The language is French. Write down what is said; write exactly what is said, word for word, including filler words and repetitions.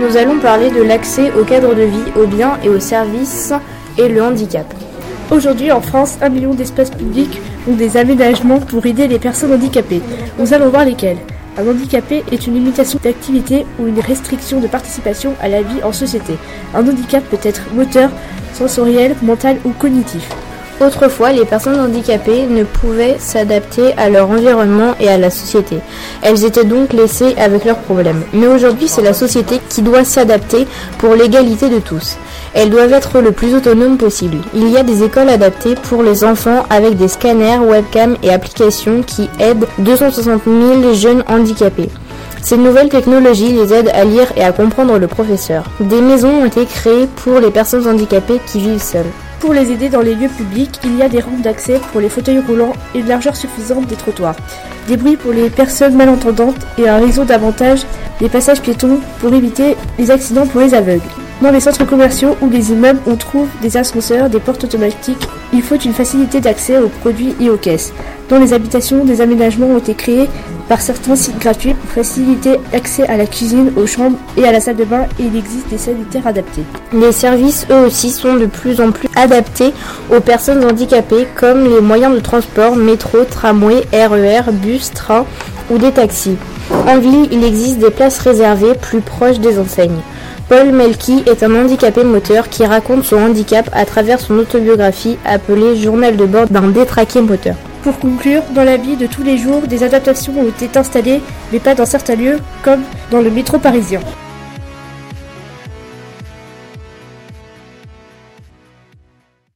nous allons parler de l'accès au cadre de vie, aux biens et aux services et le handicap. Aujourd'hui, en France, un million d'espaces publics ont des aménagements pour aider les personnes handicapées. Nous allons voir lesquels. Un handicapé est une limitation d'activité ou une restriction de participation à la vie en société. Un handicap peut être moteur, sensoriel, mental ou cognitif. Autrefois, les personnes handicapées ne pouvaient s'adapter à leur environnement et à la société. Elles étaient donc laissées avec leurs problèmes. Mais aujourd'hui, c'est la société qui doit s'adapter pour l'égalité de tous. Elles doivent être le plus autonomes possible. Il y a des écoles adaptées pour les enfants avec des scanners, webcams et applications qui aident deux cent soixante mille jeunes handicapés. Ces nouvelles technologies les aident à lire et à comprendre le professeur. Des maisons ont été créées pour les personnes handicapées qui vivent seules. Pour les aider dans les lieux publics, il y a des rampes d'accès pour les fauteuils roulants et une largeur suffisante des trottoirs. Des bruits pour les personnes malentendantes et un réseau d'avantages, des passages piétons pour éviter les accidents pour les aveugles. Dans les centres commerciaux ou les immeubles, on trouve des ascenseurs, des portes automatiques. Il faut une facilité d'accès aux produits et aux caisses. Dans les habitations, des aménagements ont été créés par certains sites gratuits pour faciliter l'accès à la cuisine, aux chambres et à la salle de bain, et il existe des sanitaires adaptés. Les services, eux aussi, sont de plus en plus adaptés aux personnes handicapées, comme les moyens de transport, métro, tramway, R E R, bus, train ou des taxis. En ville, il existe des places réservées plus proches des enseignes. Paul Melki est un handicapé moteur qui raconte son handicap à travers son autobiographie appelée Journal de bord d'un détraqué moteur. Pour conclure, dans la vie de tous les jours, des adaptations ont été installées, mais pas dans certains lieux, comme dans le métro parisien.